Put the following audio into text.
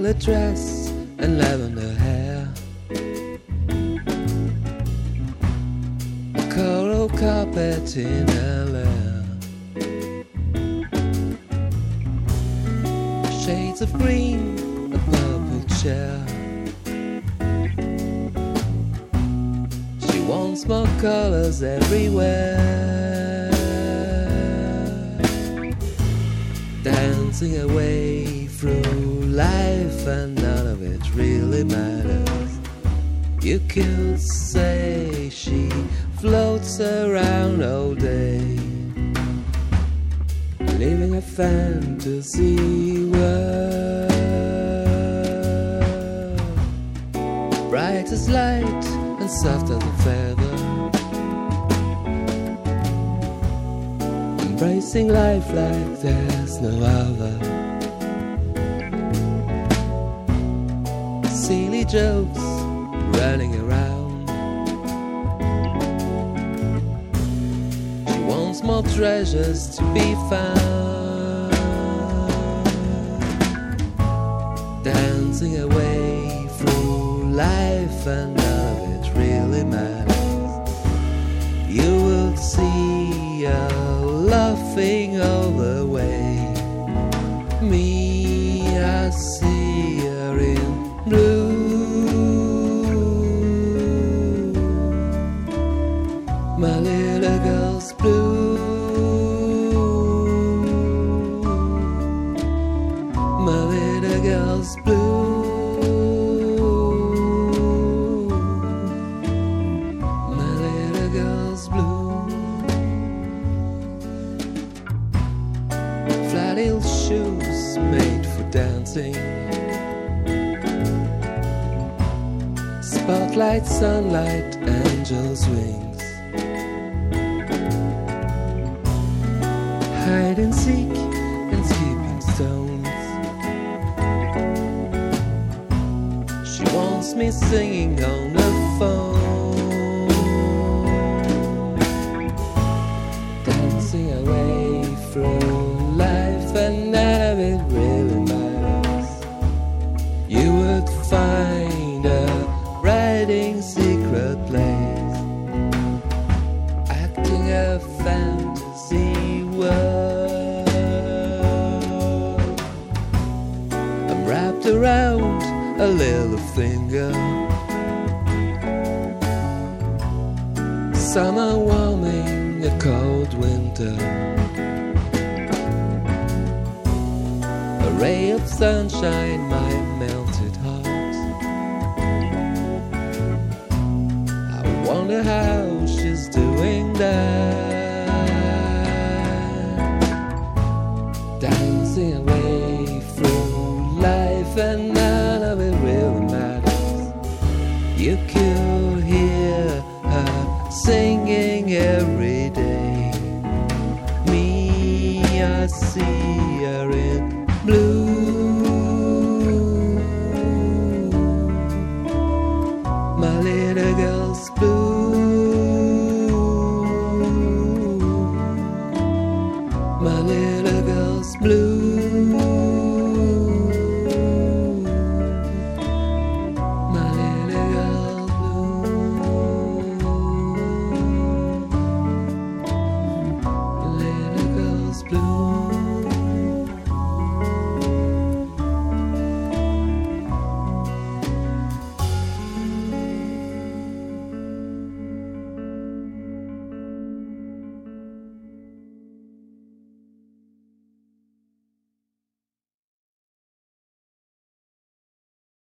violet dress and lavender hair, a coral carpet in her lair, shades of green, a purple chair. She wants more colors everywhere, dancing away through life, and none of it really matters. You could say she floats around all day, living a fantasy world, bright as light and soft as a feather, embracing life like there's no other. Silly jokes running around, she wants more treasures to be found, dancing away through life, and none of it really matters. You will see her laughing all the way. Me, I see her in blue. My little girl's blue. My little girl's blue. My little girl's blue. Flat heel shoes made for dancing, spotlight, sunlight, angel's wings, hide and seek and skipping stones. She wants me singing on the phone, dancing away through life, and none of it really matters. You would find her writing secret plays, acting a fantasy world. I'm wrapped around a little finger, summer warming a cold winter, a ray of sunshine, my melted heart. I wonder how she's doing that, dancing away through life, and none of it really matters. You could hear her singing every day. Me, I see her in blue. My little girl's blue. My little girl's blue.